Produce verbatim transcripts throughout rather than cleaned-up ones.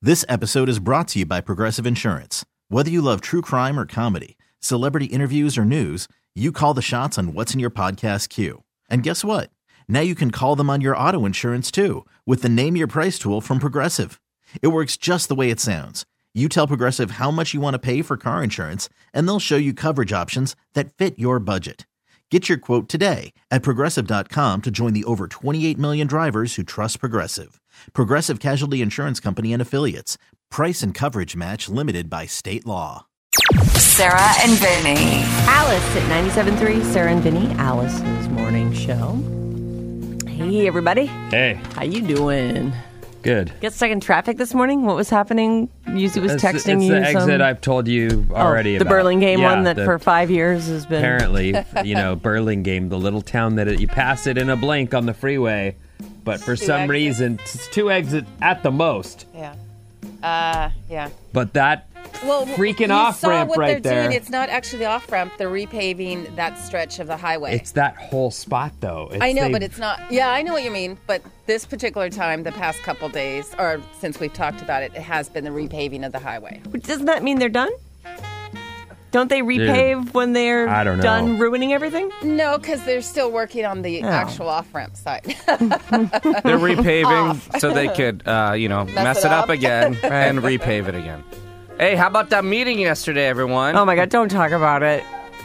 This episode is brought to you by Progressive Insurance. Whether you love true crime or comedy, celebrity interviews or news, you call the shots on what's in your podcast queue. And guess what? Now you can call them on your auto insurance too with the Name Your Price tool from Progressive. It works just the way it sounds. You tell Progressive how much you want to pay for car insurance, and they'll show you coverage options that fit your budget. Get your quote today at Progressive dot com to join the over twenty-eight million drivers who trust Progressive. Progressive Casualty Insurance Company and Affiliates. Price and coverage match limited by state law. Sarah and Vinny. Alice at ninety-seven point three, Sarah and Vinny, Alice's morning show. Hey, everybody. Hey. How you doing? Good. Get stuck in traffic this morning? What was happening? Yuzi was It's, texting it's you the exit some... I've told you already oh, the about. Burlingame yeah, one that the, for five years has been... Apparently, you know, Burlingame, the little town that it, you pass it in a blink on the freeway, but for Two some exits. reason, it's two exits at the most. Yeah. Uh, yeah. But that Well, freaking you off saw ramp what right they're there. Doing. It's not actually the off ramp. They're repaving that stretch of the highway. It's that whole spot, though. It's I know, they- but it's not. Yeah, I know what you mean. But this particular time, the past couple days, or since we've talked about it, it has been the repaving of the highway. Doesn't that mean they're done? Don't they repave when they're I don't know. done ruining everything? No, because they're still working on the Oh. actual off ramp side. They're repaving so they could, uh, you know, mess, it it up, up. again and repave it again. Hey, how about that meeting yesterday, everyone? Oh my God, don't talk about it.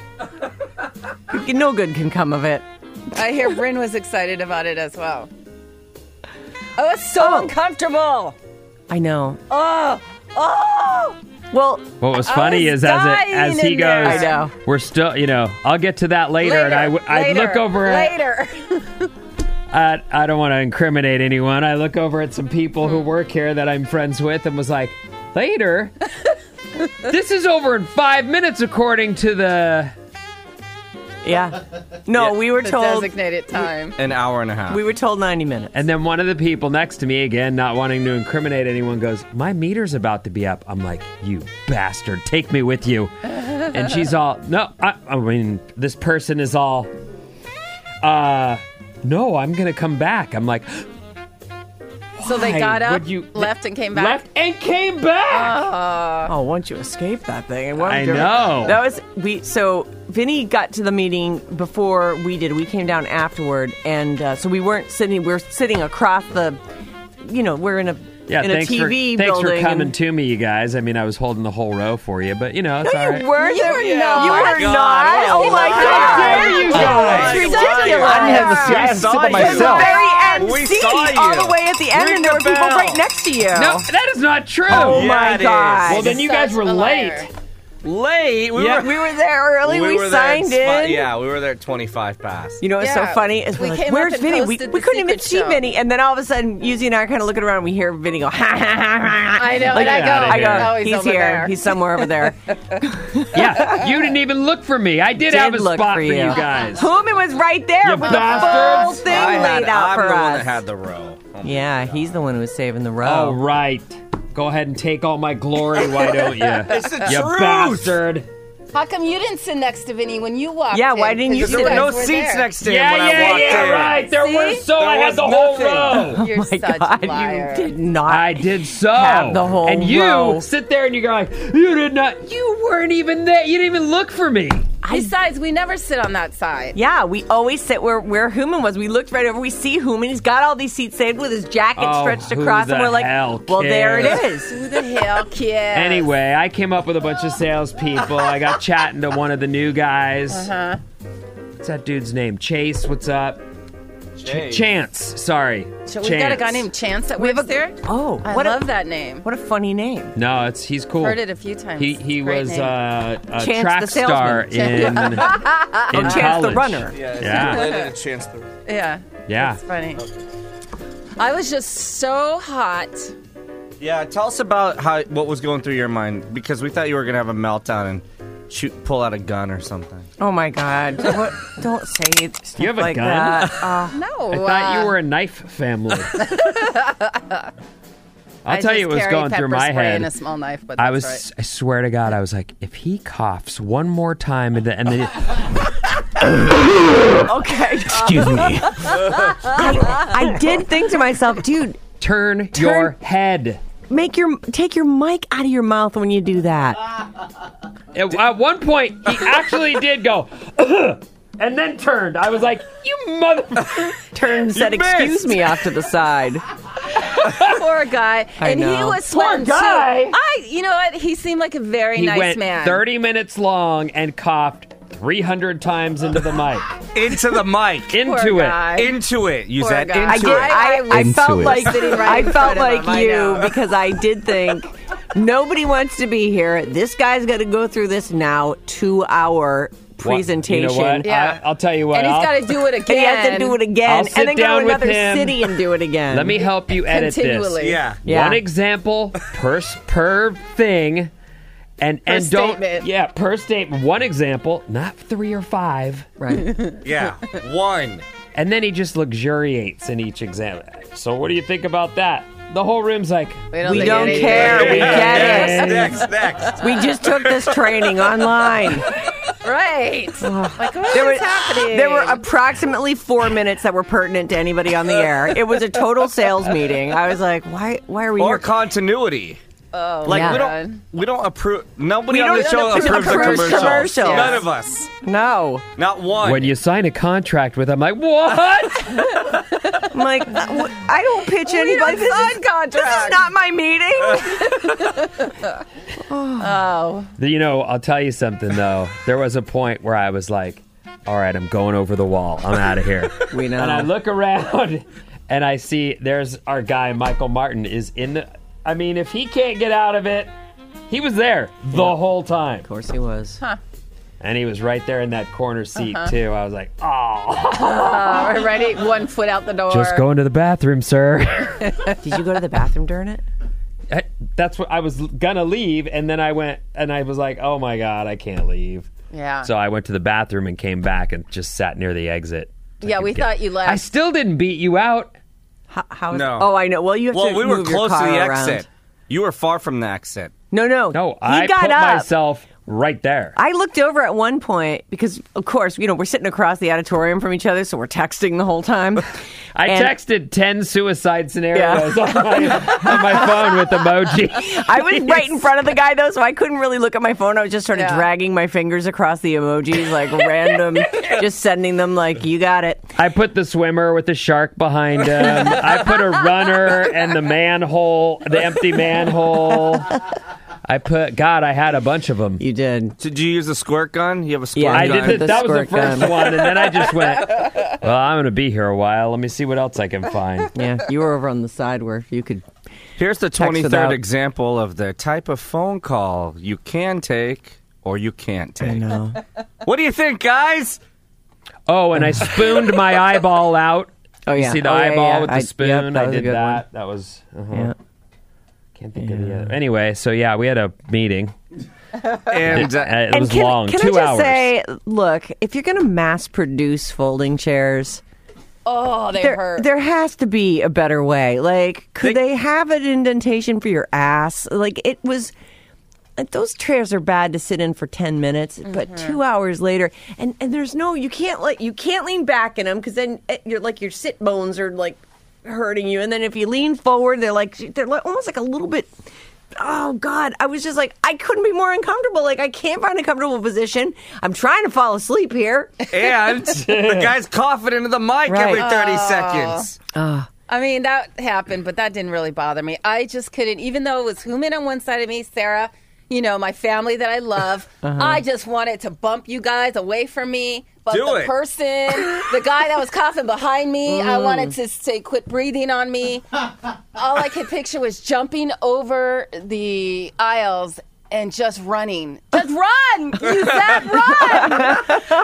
No good can come of it. I hear Bryn was excited about it as well. Oh, it's so Oh. uncomfortable. I know. Oh, oh. Well, What was I funny was is as it, dying as he in there. goes, I know. we're still, you know, I'll get to that later, and I, w- I later, look over at, later. I, I don't want to incriminate anyone. I look over at some people who work here that I'm friends with and was like, later? This is over in five minutes according to the... yeah. No, Yeah. we were The told designated time. An hour and a half. we were told ninety minutes. And then one of the people next to me, again, not wanting to incriminate anyone, goes, my meter's about to be up. I'm like, you bastard, take me with you. And she's all, no, I, I mean, this person is all, uh, no, I'm going to come back. I'm like, So they Why got up, would you- left, and came back. left and came back. Oh, once you escape that thing, it wasn't I doing- know. That was we. So Vinny got to the meeting before we did. We came down afterward, and uh, so we weren't sitting. We were sitting across the. You know, we're in a Yeah, in a thanks, T V for, thanks building. for coming and- to me, you guys. I mean, I was holding the whole row for you, but, you know, it's No, all you right. weren't. You were not. You Oh my were God. not. Oh Oh my my God! How dare you guys? It's I ridiculous. didn't have a seat. I saw It was myself. the very end We seat, saw you. all the way at the end, Ring and there the were people bell. right next to you. No, that is not true. Oh Yeah, my it is. God! Well, then you guys Such were a late. liar. Late. We Yeah. were, we were there early. We, were there at signed spot- in. Yeah, we were there at twenty-five past. You know what's so Yeah. funny is we're We like, came up where's and Vinny? We, posted we the couldn't even secret see show. Vinny, and then all of a sudden, Yuzi and I are kind of looking around, and we hear Vinny go, ha ha ha ha. I know, Like, and I get go, outta I here. go, oh, he's, he's, over here. there. He's somewhere over there. Yeah, you didn't even look for me. I did, Did have a look spot for for you. you guys. Hooman was right there You with the full bastards. thing I had, laid out I'm for the us. one that had the row. Oh my yeah, God. he's the one who was saving the row. Oh, right. Go ahead and take all my glory, why don't you? It's the You truth. bastard. How come you didn't sit next to Vinny when you walked Yeah, in? why didn't you 'Cause sit There were guys no were seats there. next to him Yeah, when I yeah, walked yeah, in. right. There See? were so There I had was the whole nothing. row. You're Oh my such God, a liar. you did not. I did so. Have the whole and you row. sit there and you go like, you did not, you weren't even there. You didn't even look for me. Besides, we never sit on that side. Yeah, we always sit where, where Hooman was. We looked right over. We see Hooman. He's got all these seats saved with his jacket Oh, stretched who across, the and we're like, hell well, there it cares? is. Who the hell cares? Anyway, I came up with a bunch of salespeople. I got chatting to one of the new guys. Uh-huh. What's that dude's name? Chase, what's up? Chase. Chance, sorry. So we Chance. got a guy named Chance that We have works a- there. Oh, I what love a, that name. What a funny name. No, it's he's cool. Heard it a few times. He he Great was name. uh, a Chance track the star in, in Oh, Chance the college. runner. Yeah. Related to Chance the Yeah. Yeah. It's funny. I was just so hot. Yeah, tell us about how what was going through your mind, because we thought you were gonna have a meltdown and shoot, pull out a gun or something. Oh my God! What, don't say it. Stuff You have a like gun? that. Oh, No. I thought uh, you were a knife family. I'll I tell just you what was carry going through pepper my spray head. and a small knife, but that's I was, right. I swear to God, I was like, if he coughs one more time and, the, and then, okay. excuse me, I, I did think to myself, dude. turn, Turn- your head. make your take your mic out of your mouth when you do that. At, at one point, he actually did go, and then turned. I was like, "You mother!" Turned and said, You "Excuse missed. me," off to the side. Poor guy. I and he know. was Poor fun, guy. too. I, you know what? He seemed like a very He nice went man. thirty minutes long and coughed three hundred times into the mic. Into the mic. Into Poor it. guy. Into it. Use Poor that guy. I into did. it. I, I Into felt it. like Sitting right I in felt front of like him, I you know. because I did think nobody wants to be here. This guy's got to go through this now two-hour presentation. You know what? Yeah. I, I'll tell you what. and he's I'll- got to do it And again. he has to do it again, I'll sit and then go down to with another him. city and do it again. Let me help you edit Continually. this. Yeah. Yeah. One example per per thing, and Per and don't statement. yeah per statement. One example, not three or five. Right. Yeah. One. And then he just luxuriates in each example. So what do you think about that? The whole room's like, We don't, We think don't anything. care. We get it. Next, next. We just took this training online. Right. Like, what There is were, happening? there were approximately four minutes that were pertinent to anybody on the air. It was a total sales meeting. I was like, why Why are we Or here? continuity. Oh, Like Yeah. we God. don't we don't approve. Nobody We on the don't show approve approves the commercials. commercials. Commercials. None of us. No. Not one. when you sign a contract with him, like, what? I'm like, "Wh- I don't pitch anybody. don't This sign is, contracts." this is not my meeting. Oh. You know, I'll tell you something, though. There was a point where I was like, all right, I'm going over the wall. I'm out of here. We know. And I look around and I see there's our guy, Michael Martin, is in the. I mean, if he can't get out of it, he was there the whole time. Of course he was. And he was right there in that corner seat, Uh-huh. too. I was like, oh, Uh, we're ready. One foot out the door. just going to the bathroom, sir. Did you go to the bathroom during it? I- That's what I was gonna leave, and then I went and I was like, "Oh my god, I can't leave." Yeah. So I went to the bathroom and came back and just sat near the exit. So I Yeah, could we get- thought you left. I still didn't beat you out. How, how is No. Oh, I know. Well, you have Well, to we were move your close to car the around. exit. You were far from the exit. No, no. No, he I got put up. myself right there. I looked over at one point because, of course, you know, we're sitting across the auditorium from each other, so we're texting the whole time. I And texted ten suicide scenarios on, my, on my phone with emoji. I was right in front of the guy, though, so I couldn't really look at my phone. I was just sort of Yeah. dragging my fingers across the emojis, like random, just sending them like, you got it. I put the swimmer with the shark behind him. I put a runner and the manhole, the empty manhole. I put, God, I had a bunch of them. You did. Did you use a squirt gun? You have a squirt Yeah, I gun. did the that. That was the squirt first gun. one, and then I just went, well, I'm going to be here a while. Let me see what else I can find. Yeah, you were over on the side where you could. Here's the Text twenty-third without- example of the type of phone call you can take or you can't take. know. What do you think, guys? Oh, and I spooned my eyeball out. Oh, You yeah. see the Oh, yeah, eyeball yeah. with the I- spoon? yep, that I was a did good that. one. That was. Uh-huh. Yeah. Can't think of the other. Anyway, so yeah, we had a meeting. And uh, It And was can, long, can two I just hours. say, look, if you're going to mass produce folding chairs, oh, they there, hurt. there has to be a better way. Like, could They- they, have an indentation for your ass? Like, it was. Like, those chairs are bad to sit in for ten minutes, but two hours later, and, and there's no, you can't like, you can't lean back in them because then it, you're like your sit bones are like hurting you, and then if you lean forward, they're like they're like, almost like a little bit. Oh God, I was just like, I couldn't be more uncomfortable. Like, I can't find a comfortable position. I'm trying to fall asleep here. and the guy's coughing into the mic Right. every thirty seconds. I mean, that happened, but that didn't really bother me. I just couldn't, even though it was Human on one side of me, Sarah, you know, my family that I love, I just wanted to bump you guys away from me. But Do the it. person, the guy that was coughing behind me, I wanted to say, quit breathing on me. All I could picture was jumping over the aisles and just running. Just run! You said run!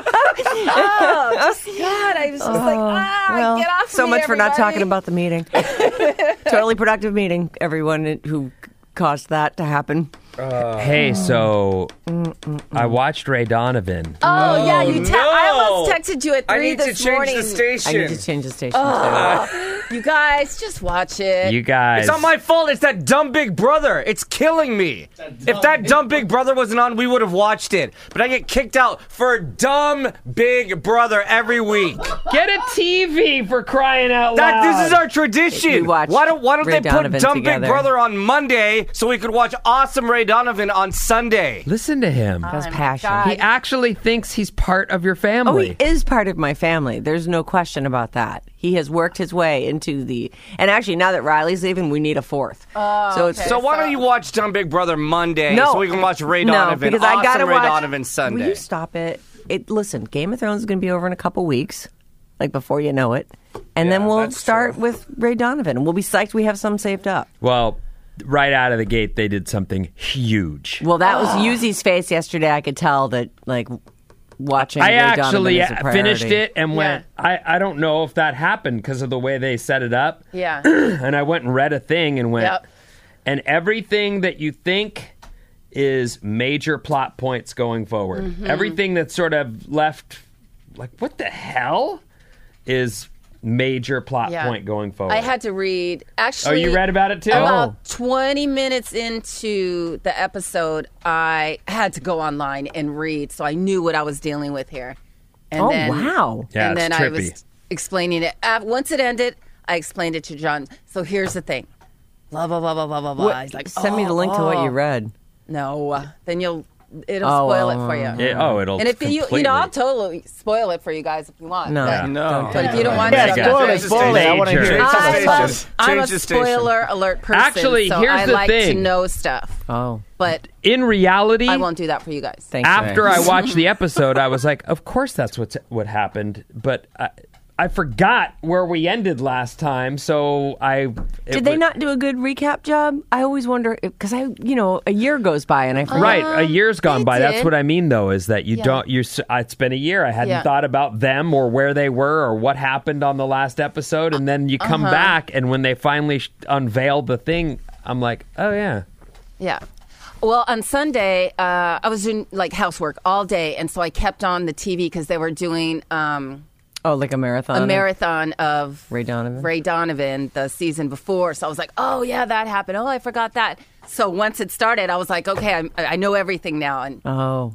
oh, just, God, I was just like, ah, Well, get off so me, much for not everybody. talking about the meeting. Totally productive meeting. Everyone who caused that to happen. Hey, so I watched Ray Donovan. Oh, yeah, you. Te- no. I almost texted you at I three need to this change morning. the I station. need to change the station. Oh. You guys, just watch it. You guys. It's not my fault. It's that dumb Big Brother. It's killing me. If that dumb Big Brother wasn't on, we would have watched it. But I get kicked out for dumb Big Brother every week. Get a T V for crying out That loud. this is our tradition. We watch Why don't Why don't Ray they Donovan put dumb together. Big Brother on Monday so we could watch awesome Ray Donovan on Sunday? Listen to him. That's Oh my passion. God. He actually thinks he's part of your Oh, family. he is part of my family. There's no question about that. He has worked his way into the. And actually, now that Riley's leaving, we need a fourth. Oh, so it's okay. So why don't you watch Dumb Big Brother Monday no, so we can watch Ray no, Donovan? because awesome I gotta Ray watch, Donovan Sunday. Will you stop it? It listen. Game of Thrones is going to be over in a couple weeks, like before you know it, and Yeah, then we'll that's start true. with Ray Donovan, and we'll be psyched. We have some saved up. Well, right out of the gate, they did something huge. Well, that was Yuzi's face yesterday. I could tell that, like, watching. I Ray actually Donovan is a priority. finished it and Yeah. went, I, I don't know if that happened because of the way they set it up. Yeah. And I went and read a thing and went, Yep. and everything that you think is major plot points going forward, Mm-hmm. everything that's sort of left, like, what the hell is major plot Yeah. point going forward? I had to read. Oh, Actually, you read about it too? About twenty minutes into the episode, I had to go online and read, so I knew what I was dealing with here. And Oh then, wow! Yeah, and it's then I trippy. was explaining it. Uh, Once it ended, I explained it to John. So here's the thing. Blah, blah, blah, blah, blah, blah, blah. What- He's like, send me the oh, link to what oh. you read. No. Then you'll, it'll Oh, spoil well, it for you. It- oh, it'll And if you, you completely- know, I'll totally spoil it for you guys if you want. No, But, No. but if you don't want Yeah, to, spoil I'm it, not- spoil it. I wanna hear it. Change the I'm a, station. I'm a Change the station. spoiler alert person. Actually, so here's I the like to thing. know stuff. Oh, But In reality, I won't do that for you guys. thank you. after I watched the episode, I was like, of course that's what's, what happened. But I, I forgot where we ended last time, so I... it Did they wa- not do a good recap job? I always wonder because I, you know, a year goes by and I forget. Right, a year's gone they by. That's did. what I mean, though, is that you Yeah. don't. You. s- It's been a year. I hadn't Yeah. thought about them or where they were or what happened on the last episode, and then you come Uh-huh. back, and when they finally sh- unveiled the thing, I'm like, oh yeah. Yeah. Well, on Sunday, uh, I was doing like housework all day, and so I kept on the T V because they were doing um, Oh, like a marathon. a marathon of Ray Donovan. Ray Donovan the season before. So I was like, oh yeah, that happened. Oh, I forgot that. So once it started, I was like, okay, I'm, I know everything now. And Oh,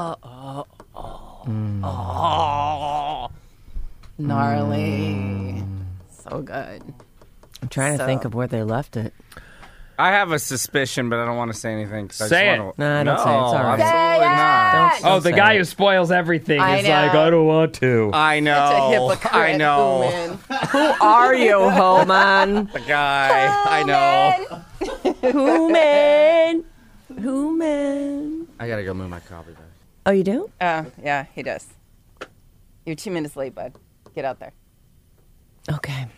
oh, gnarly, so good. I'm trying to so- think of where they left it. I have a suspicion, but I don't want to say anything. 'cause I Say just it. wanna- No, don't say it. It's all right. absolutely not. Don't, Oh, don't the say guy it. who spoils everything I is like, know. I don't want to. I know. Such a hypocrite. I know. Human. Who are you, Homan? The guy. I know. Human. Human. I gotta go move my coffee back. Oh, you do? Oh, yeah, he does. You're two minutes late, bud. Get out there. Okay.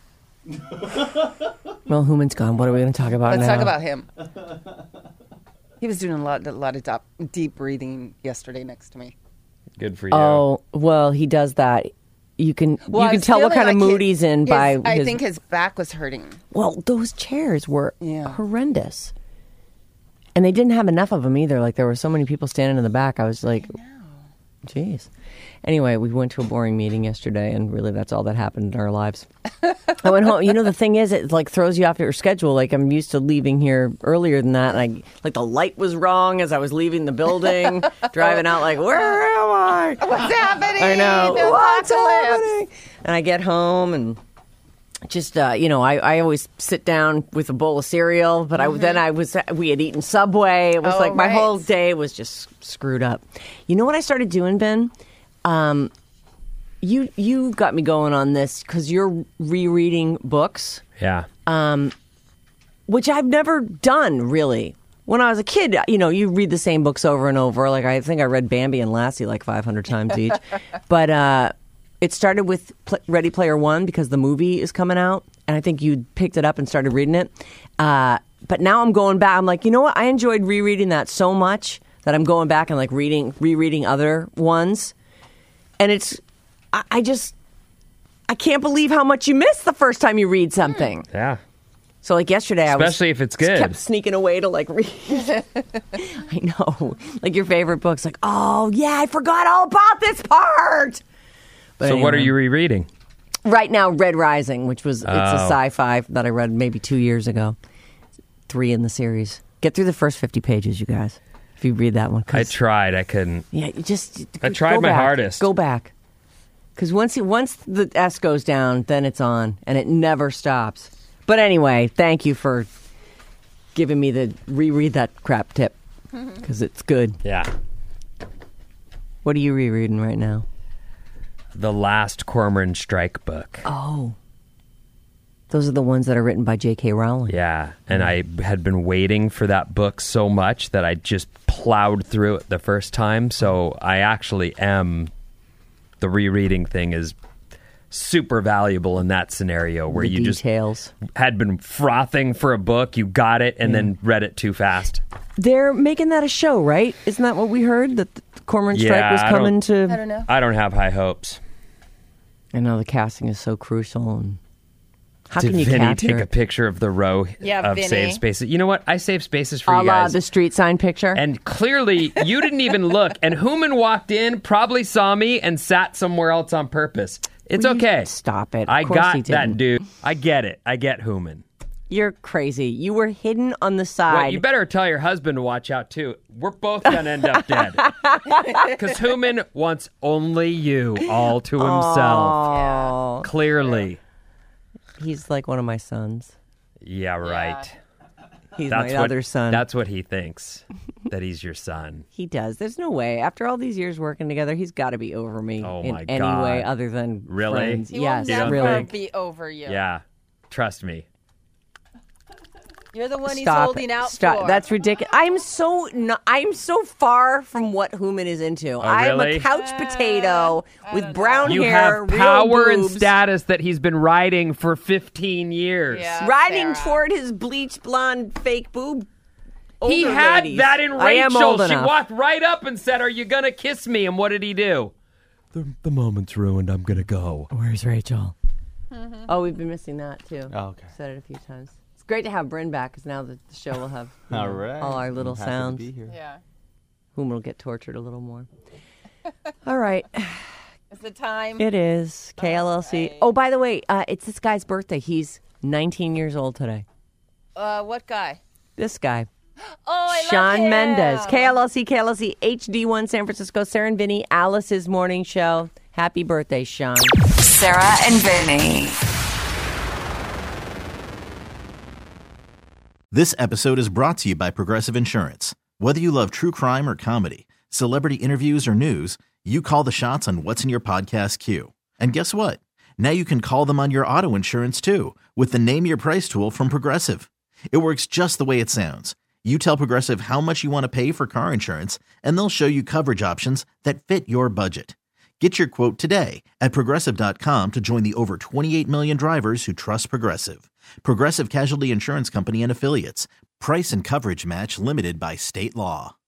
Well, Human's gone. What are we going to talk about Let's now? talk about him. He was doing a lot, a lot of do- deep breathing yesterday next to me. Good for you. Oh, well, he does that. You can Well, you I can was tell what feeling kind of like mood his- he's in his- by I his, think his back was hurting. Well, those chairs were Yeah. horrendous. And they didn't have enough of them either. Like, there were so many people standing in the back. I was like, jeez. Anyway, we went to a boring meeting yesterday, and really that's all that happened in our lives. I went home. You know, the thing is, it like throws you off your schedule. Like, I'm used to leaving here earlier than that. And I, like, the light was wrong as I was leaving the building, driving out, like, where am I? What's happening? I know. The What's apocalypse. happening? And I get home and just, uh, you know, I, I always sit down with a bowl of cereal, but I then I was, we had eaten Subway. It was Oh, like my right. whole day was just screwed up. You know what I started doing, Ben? Um, you, you got me going on this because you're rereading books, Yeah. which I've never done really. When I was a kid, you know, you read the same books over and over. Like, I think I read Bambi and Lassie like five hundred times each. But uh, it started with Pl- Ready Player One because the movie is coming out. And I think you picked it up and started reading it. Uh, but now I'm going back. I'm like, you know what? I enjoyed rereading that so much that I'm going back and like reading, rereading other ones. And it's, I, I just, I can't believe how much you miss the first time you read something. Yeah. So like yesterday, I was Especially if it's just good. kept sneaking away to like read. I know, like your favorite books. Like, oh yeah, I forgot all about this part. But So what are anyway. you rereading? right now, Red Rising, which was it's a Oh. sci-fi that I read maybe two years ago. Three in the series. Get through the first fifty pages, you guys. If you read that one, I tried. I couldn't. yeah, you just I tried go my back. hardest. Go back, because once you, once the S goes down, then it's on, and it never stops. But anyway, thank you for giving me the reread that crap tip, because it's good. Yeah. What are you rereading right now? The last Cormoran Strike book. Oh, those are the ones that are written by J K. Rowling. Yeah, and I had been waiting for that book so much that I just plowed through it the first time. So I actually am. The rereading thing is super valuable in that scenario where The you details. just had been frothing for a book, you got it, and then read it too fast. They're making that a show, right? Isn't that what we heard? That the Cormoran Strike Yeah, was I coming don't- to. I don't know. I don't have high hopes. I know the casting is so crucial. And how Did can you Vinny capture take a it? picture of the row Yeah, of Vinny. saved spaces? You know what? I save spaces for A you la guys. the street sign picture. And clearly, you didn't even look. And Human walked in, probably saw me, and sat somewhere else on purpose. It's Will you okay. stop it. Of I course got he that, didn't. dude. I get it. I get Human. You're crazy. You were hidden on the Well, side. you better tell your husband to watch out, too. We're both going to end up dead. Because Human wants only you all to himself. Oh, Clearly. he's like one of my sons. Yeah, right. He's That's my what, other son. That's what he thinks, that he's your son. He does. There's no way. After all these years working together, he's got to be over me Oh, in my any God. way other than Really? friends. He Yes, will never really. be over you. Yeah. Trust me. You're the one he's Stop holding it. out Stop. for. That's ridiculous. I'm so no, I'm so far from what Human is into. I'm really? a couch potato with brown You hair, have real power and boobs, status that he's been riding for fifteen years. Yeah, riding Sarah. toward his bleach blonde fake boob. He older had ladies. that in I am Rachel. old She enough. walked right up and said, "Are you going to kiss me?" And what did he do? The, the moment's ruined. I'm going to go. Where's Rachel? Oh, we've been missing that too. Oh, okay. Said it a few times. It's great to have Bryn back because now the the show will have you know, All right. all our little I'm happy to sounds. be here. Yeah. Whom will get tortured a little more. All right. It's the time. It is K L L C. Oh, by the way, uh, it's this guy's birthday. He's nineteen years old today. Uh, what guy? This guy, Oh, I love Sean him. Mendez. K L L C, K L L C, H D one San Francisco, Sarah and Vinny, Alice's morning show. Happy birthday, Sean. Sarah and Vinny. This episode is brought to you by Progressive Insurance. Whether you love true crime or comedy, celebrity interviews or news, you call the shots on what's in your podcast queue. And guess what? Now you can call them on your auto insurance too with the Name Your Price tool from Progressive. It works just the way it sounds. You tell Progressive how much you want to pay for car insurance, and they'll show you coverage options that fit your budget. Get your quote today at Progressive dot com to join the over twenty-eight million drivers who trust Progressive. Progressive Casualty Insurance Company and Affiliates. Price and coverage match limited by state law.